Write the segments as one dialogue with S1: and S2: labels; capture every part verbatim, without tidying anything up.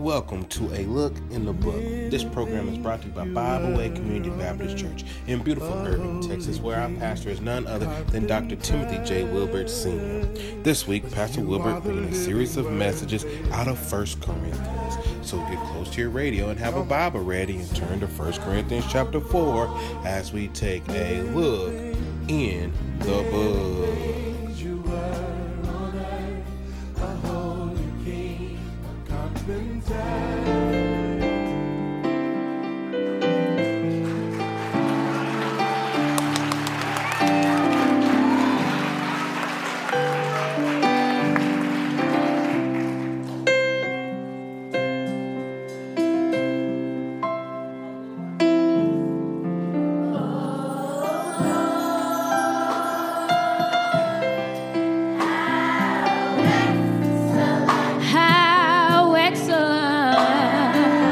S1: welcome to A Look in the Book. This program is brought to you by Bible Way Community Baptist Church in beautiful Irving, Texas, where our pastor is none other than Doctor Timothy J. Wilbert Senior This week, Pastor Wilbert bringing a series of messages out of First Corinthians. So get close to your radio and have a Bible ready and turn to First Corinthians chapter four as we take a look in the book.
S2: How excellent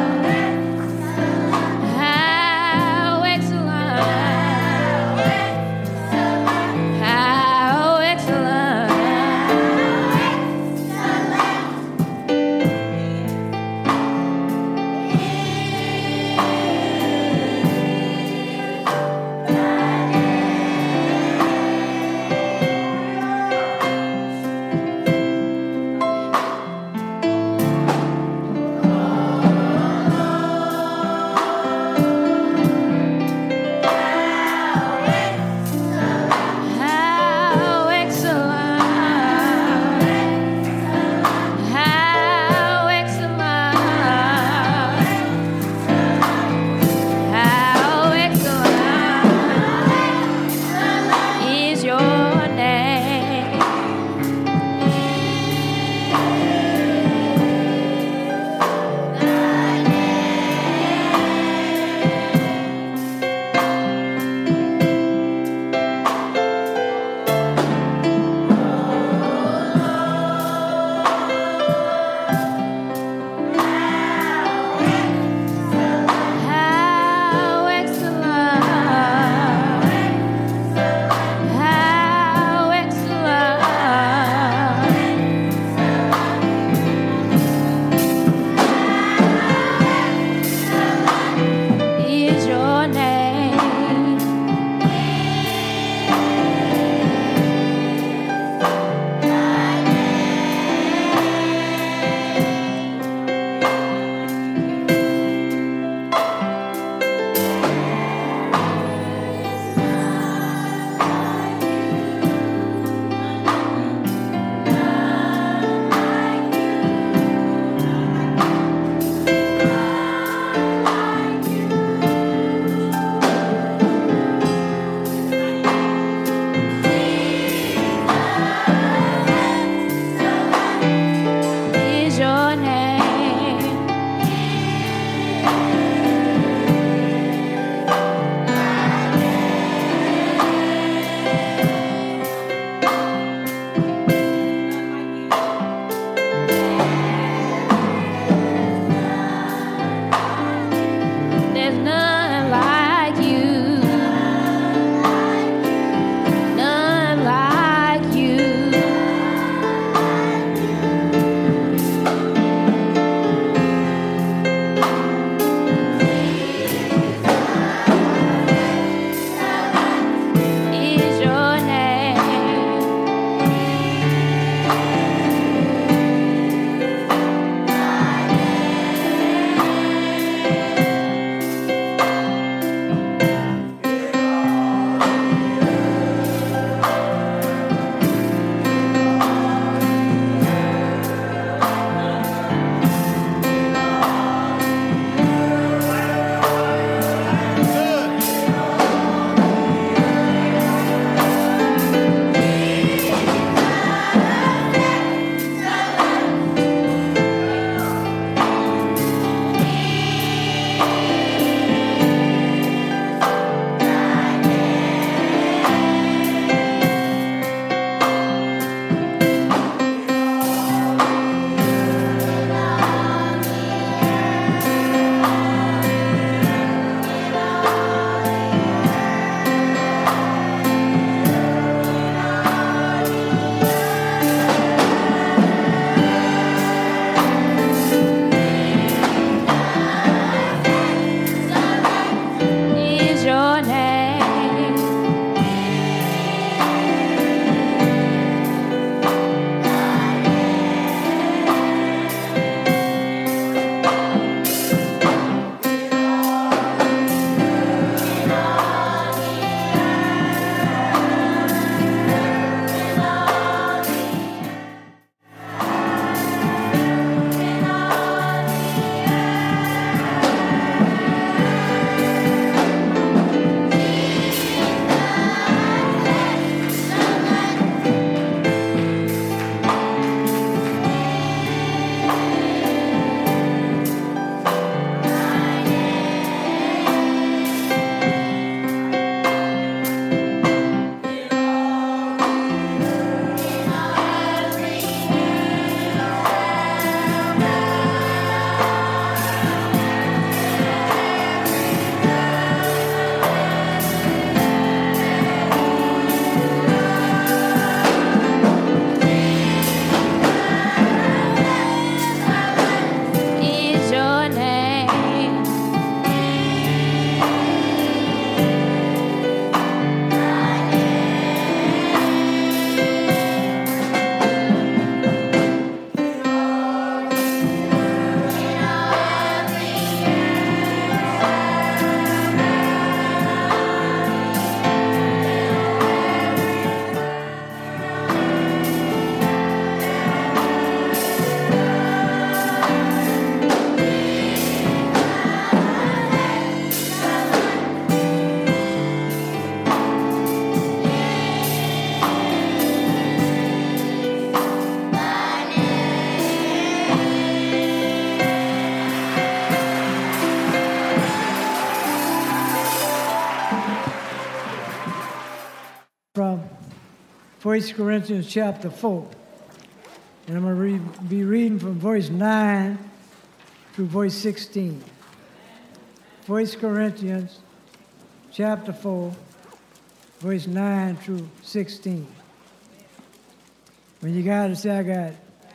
S2: First Corinthians chapter four. And I'm going to read, be reading from verse nine through verse sixteen. First Corinthians chapter four, verse nine through sixteen. When you got it, say, I got it.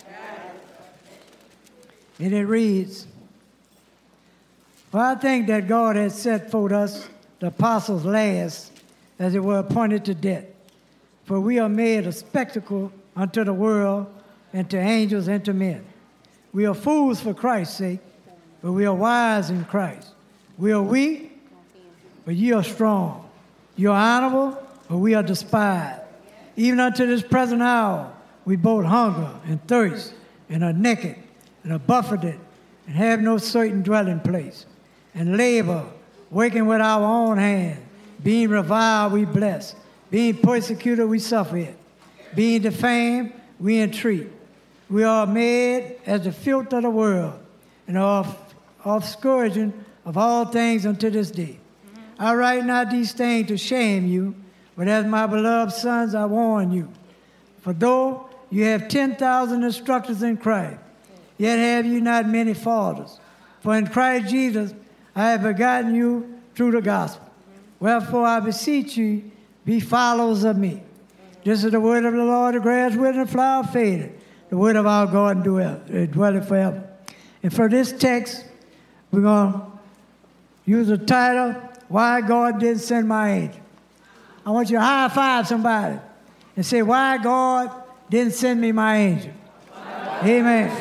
S2: And it reads, For I think that God has set forth us, the apostles last, as it were appointed to death. For we are made a spectacle unto the world, and to angels, and to men. We are fools for Christ's sake, but we are wise in Christ. We are weak, but ye are strong. You are honorable, but we are despised. Even unto this present hour, we both hunger and thirst, and are naked, and are buffeted, and have no certain dwelling place, and labor, working with our own hand. Being reviled, we bless. Being persecuted, we suffer it. Being defamed, we entreat. We are made as the filth of the world, and are of scourging of all things unto this day. I write not these things to shame you, but as my beloved sons, I warn you. For though you have ten thousand instructors in Christ, yet have you not many fathers. For in Christ Jesus I have begotten you through the gospel. Wherefore I beseech you, be followers of me. This is the word of the Lord, the grass withered and the flower faded. The word of our God dwelleth forever. And for this text, we're going to use the title, Why God Didn't Send My Angel. I want you to high five somebody and say, why God didn't send me my angel. Amen.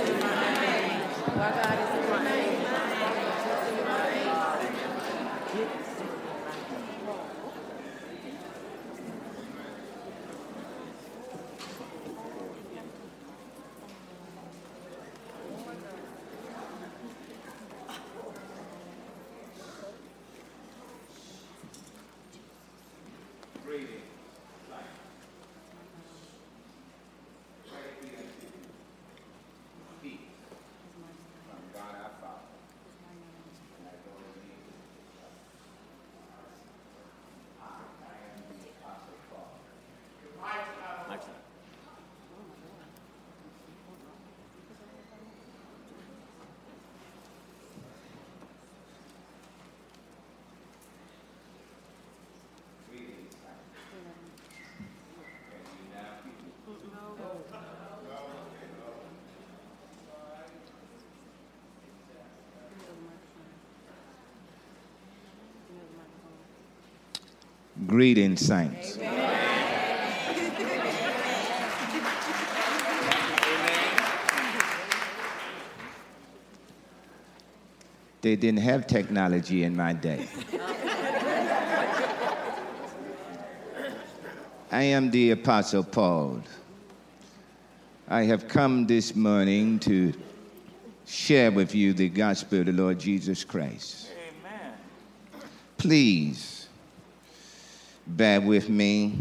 S3: Greetings, saints.
S4: Amen.
S3: They didn't have technology in my day. I am the Apostle Paul. I have come this morning to share with you the gospel of the Lord Jesus Christ.
S4: Amen.
S3: Please bear with me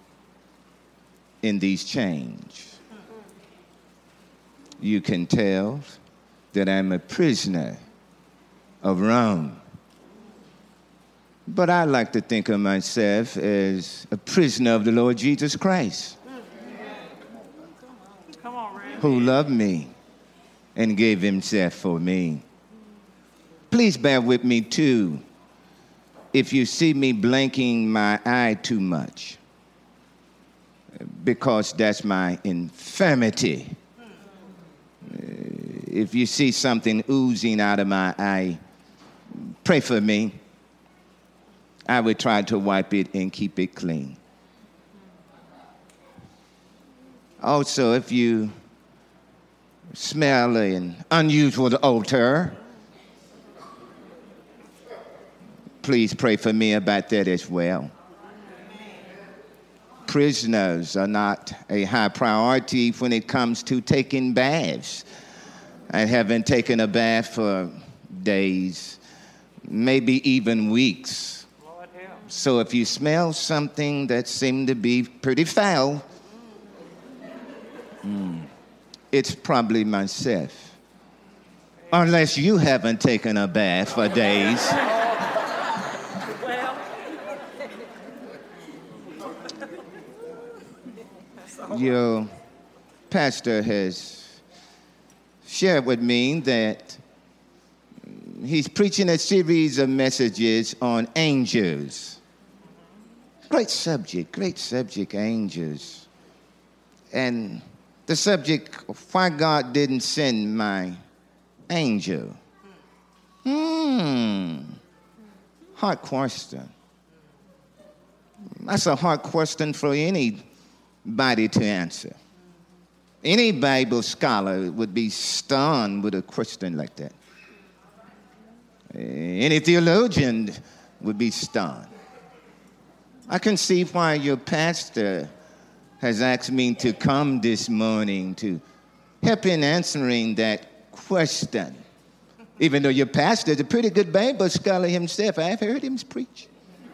S3: in these chains. You can tell that I'm a prisoner of Rome. But I like to think of myself as a prisoner of the Lord Jesus Christ,
S4: Come on, Ray.
S3: who loved me and gave himself for me. Please bear with me, too, if you see me blinking my eye too much, because that's my infirmity. If you see something oozing out of my eye, pray for me. I will try to wipe it and keep it clean. Also, if you smell an unusual odor, please pray for me about that as well. Prisoners are not a high priority when it comes to taking baths. I haven't taken a bath for days, maybe even weeks.
S4: Lord help.
S3: So if you smell something that seemed to be pretty foul, mm, it's probably myself. Unless you haven't taken a bath for days.
S4: Well,
S3: your pastor has shared with me that he's preaching a series of messages on angels. Great subject, great subject, angels. And the subject, why God didn't send my angel. Hmm. Hard question. That's a hard question for anybody to answer. Any Bible scholar would be stunned with a question like that. Any theologian would be stunned. I can see why your pastor has asked me to come this morning to help in answering that question. Even though your pastor is a pretty good Bible scholar himself, I've heard him preach.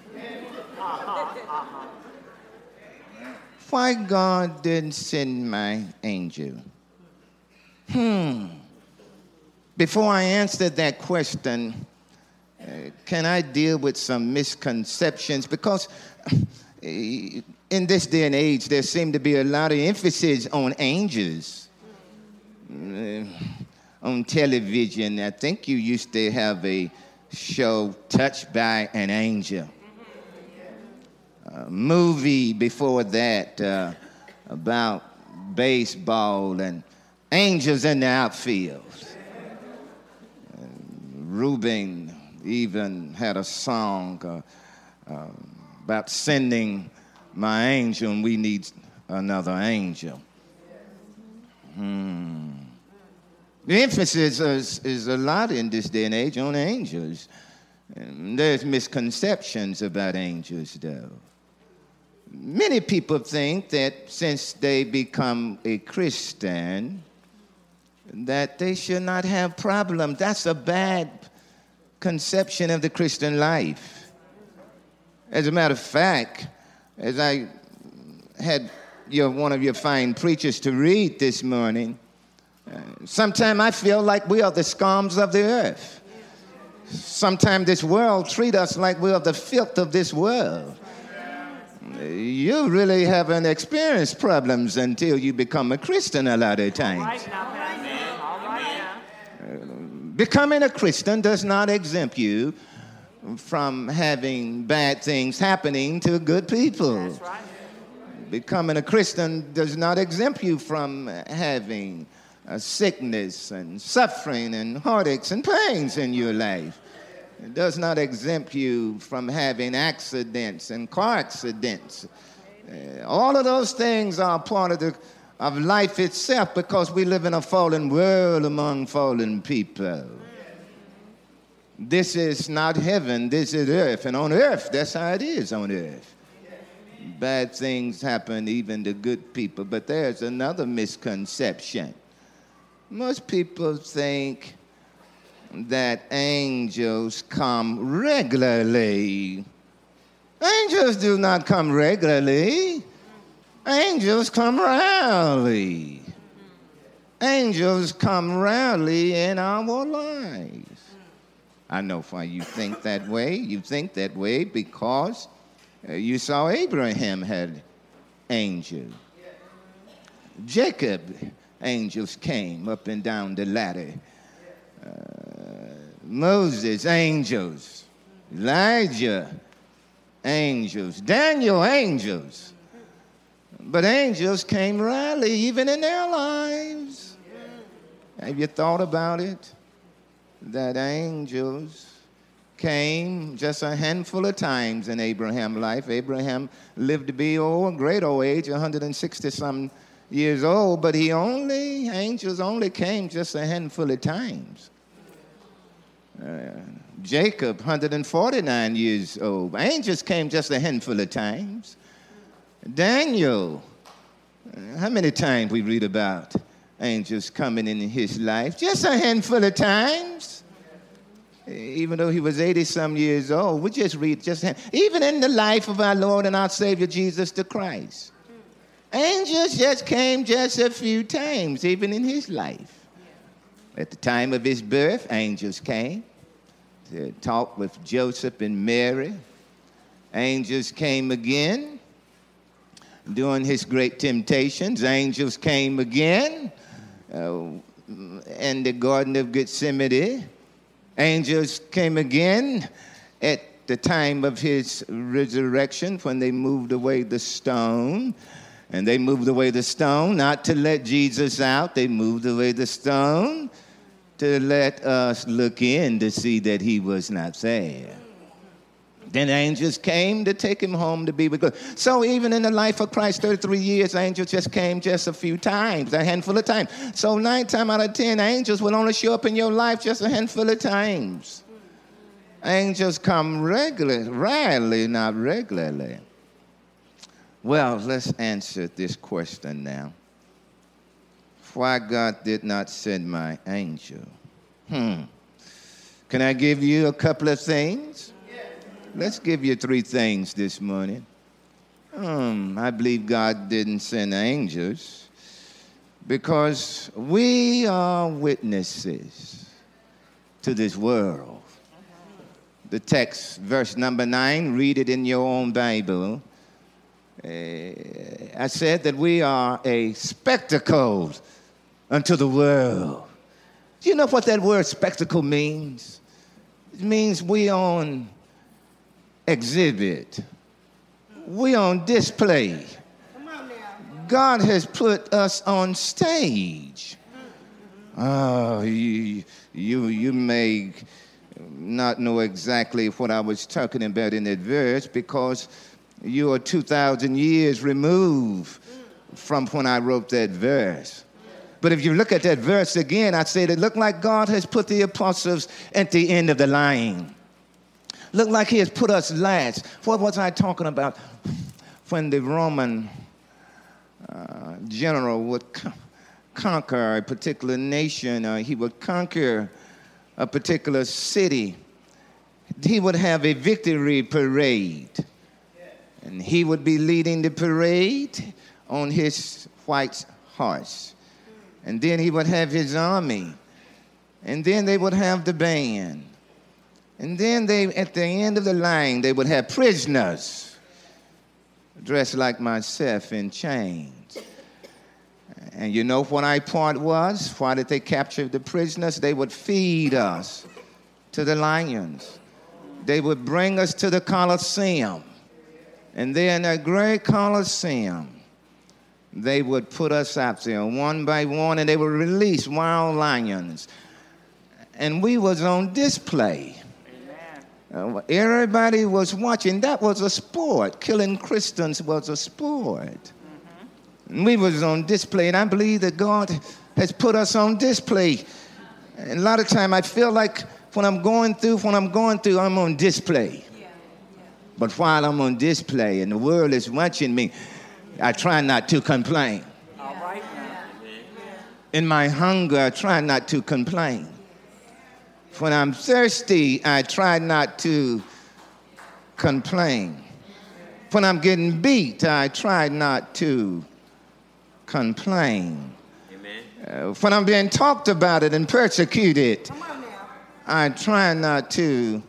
S3: Why God didn't send my angel? Hmm. Before I answer that question, uh, can I deal with some misconceptions? Because in this day and age, there seems to be a lot of emphasis on angels. Uh, on television, I think you used to have a show, Touched by an Angel. A movie before that uh, about baseball and angels in the outfield. Uh, Reuben even had a song uh, uh, about sending my angel, and we need another angel. Hmm. The emphasis is, is a lot in this day and age on angels. And there's misconceptions about angels, though. Many people think that since they become a Christian, that they should not have problems. That's a bad conception of the Christian life. As a matter of fact, as I had your, one of your fine preachers to read this morning, uh, sometimes I feel like we are the scums of the earth. Sometimes this world treats us like we are the filth of this world. You really haven't experienced problems until you become a Christian a lot of times. All right now, Pastor. All right now. Becoming a Christian does not exempt you from having bad things happening to good people. That's right. Becoming a Christian does not exempt you from having uh, sickness and suffering and heartaches and pains in your life. It does not exempt you from having accidents and car accidents. Uh, all of those things are part of, the, of life itself because we live in a fallen world among fallen people. This is not heaven, this is earth. And on earth, that's how it is on earth. Bad things happen even to good people. But there's another misconception. Most people think that angels come regularly. Angels do not come regularly. Angels come rarely. Angels come rarely in our lives. I know why you think that way. You think that way because uh, you saw Abraham had angels. Jacob, angels came up and down the ladder. Uh, Moses, angels. Elijah, angels. Daniel, angels. But angels came rarely, even in their lives. Have you thought about it? That angels came just a handful of times in Abraham's life. Abraham lived to be old, great old age, one hundred sixty some years old, but he only, angels only came just a handful of times. Uh, Jacob, one hundred forty-nine years old. Angels came just a handful of times. Daniel, uh, how many times we read about angels coming in his life? Just a handful of times. Even though he was eighty-some years old, we just read just a, even in the life of our Lord and our Savior Jesus the Christ. Angels just came just a few times, even in his life. At the time of his birth, angels came to talk with Joseph and Mary. Angels came again during his great temptations, angels came again uh, in the Garden of Gethsemane. Angels came again at the time of his resurrection when they moved away the stone. And they moved away the stone not to let Jesus out. They moved away the stone to let us look in to see that he was not there. Then angels came to take him home to be with God. So even in the life of Christ, thirty-three years, angels just came just a few times, a handful of times. So nine times out of ten, angels will only show up in your life just a handful of times. Angels come regularly, rarely, not regularly. Well, let's answer this question now. Why God did not send my angel? Hmm. Can I give you a couple of things? Let's give you three things this morning. Um, I believe God didn't send angels because we are witnesses to this world. The text, verse number nine, read it in your own Bible. Uh, I said that we are a spectacle unto the world. Do you know what that word spectacle means? It means we on exhibit. We on display. God has put us on stage. Oh, you, you, you may not know exactly what I was talking about in that verse because you are two thousand years removed from when I wrote that verse. But if you look at that verse again, I said it looked like God has put the apostles at the end of the line. Look like he has put us last. What was I talking about? When the Roman uh, general would co- conquer a particular nation, or he would conquer a particular city, he would have a victory parade. And he would be leading the parade on his white horse. And then he would have his army. And then they would have the band. And then they, at the end of the line, they would have prisoners dressed like myself in chains. And you know what our part was? Why did they capture the prisoners? They would feed us to the lions. They would bring us to the Colosseum. And then a great Colosseum, they would put us out there one by one, and they would release wild lions. And we was on display. Uh, everybody was watching. That was a sport. Killing Christians was a sport. Mm-hmm. And we was on display, and I believe that God has put us on display. And a lot of time I feel like when I'm going through, when I'm going through, I'm on display. Yeah. Yeah. But while I'm on display and the world is watching me, I try not to complain. All right. In my hunger, I try not to complain. When I'm thirsty, I try not to complain. When I'm getting beat, I try not to complain. Amen. Uh, when I'm being talked about it and persecuted, I try not to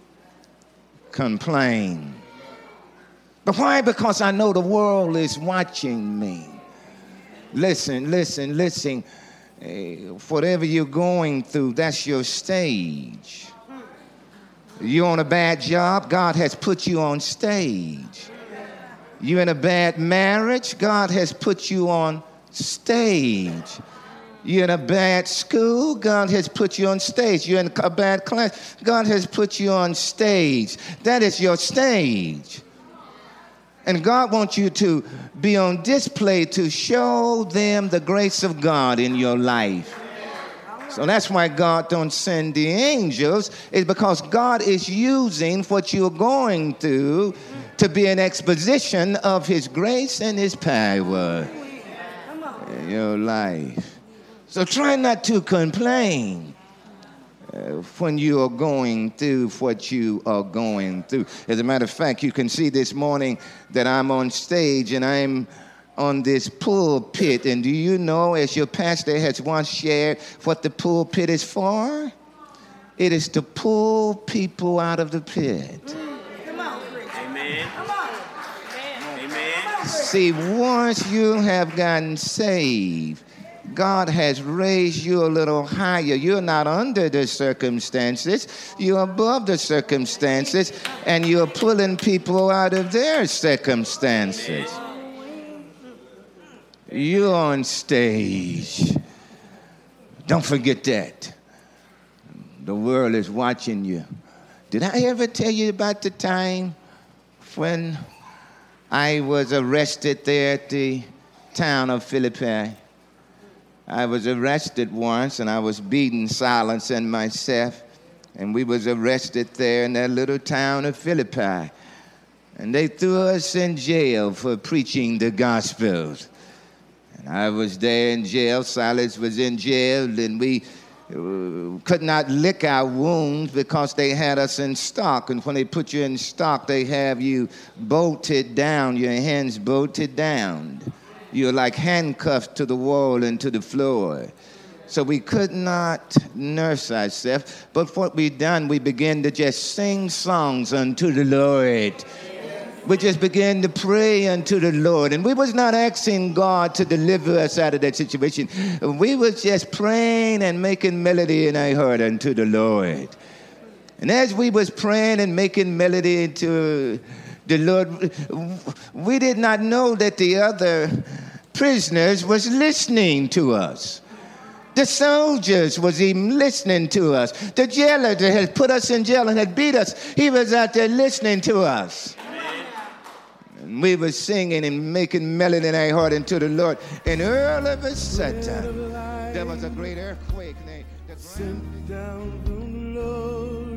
S3: complain. But why? Because I know the world is watching me. Listen, listen, listen. Uh, whatever you're going through, that's your stage. You're on a bad job, God has put you on stage. You're in a bad marriage, God has put you on stage. You're in a bad school, God has put you on stage. You're in a bad class, God has put you on stage. That is your stage. And God wants you to be on display to show them the grace of God in your life. So that's why God don't send the angels, is because God is using what you're going through to be an exposition of his grace and his power in your life. So try not to complain Uh, when you are going through what you are going through. As a matter of fact, you can see this morning that I'm on stage and I'm on this pulpit. And do you know, as your pastor has once shared, what the pulpit is for? It is to pull people out of the pit.
S4: Come on, Amen. Come on. Amen.
S3: See, once you have gotten saved, God has raised you a little higher. You're not under the circumstances. You're above the circumstances, and you're pulling people out of their circumstances. You're on stage. Don't forget that. The world is watching you. Did I ever tell you about the time when I was arrested there at the town of Philippi? I was arrested once, and I was beaten, silencing myself, and we was arrested there in that little town of Philippi. And they threw us in jail for preaching the gospel. And I was there in jail, Silas was in jail, and we uh, could not lick our wounds because they had us in stock. And when they put you in stock, they have you bolted down, your hands bolted down. You're like handcuffed to the wall and to the floor. So we could not nurse ourselves. But what we done, we began to just sing songs unto the Lord. We just began to pray unto the Lord. And we was not asking God to deliver us out of that situation. We was just praying and making melody in our heart unto the Lord. And as we was praying and making melody to the Lord, we did not know that the other prisoners was listening to us. The soldiers was even listening to us. The jailer that had put us in jail and had beat us, he was out there listening to us. And we were singing and making melody in our heart unto the Lord. And all of a sudden, there was a great earthquake. And the ground down from glory.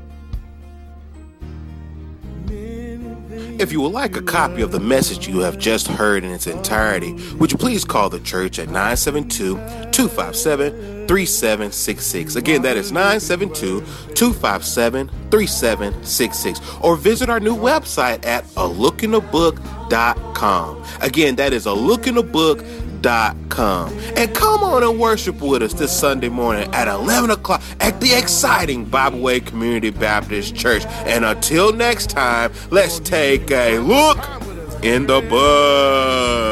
S1: If you would like a copy of the message you have just heard in its entirety, would you please call the church at nine seven two, two five seven, three seven six six. Again, that is nine seven two, two five seven, three seven six six. Or visit our new website at a look in the book dot com. Again, that is a look in the book dot com. And come on and worship with us this Sunday morning at eleven o'clock at the exciting Bible Way Community Baptist Church. And until next time, let's take a look in the book.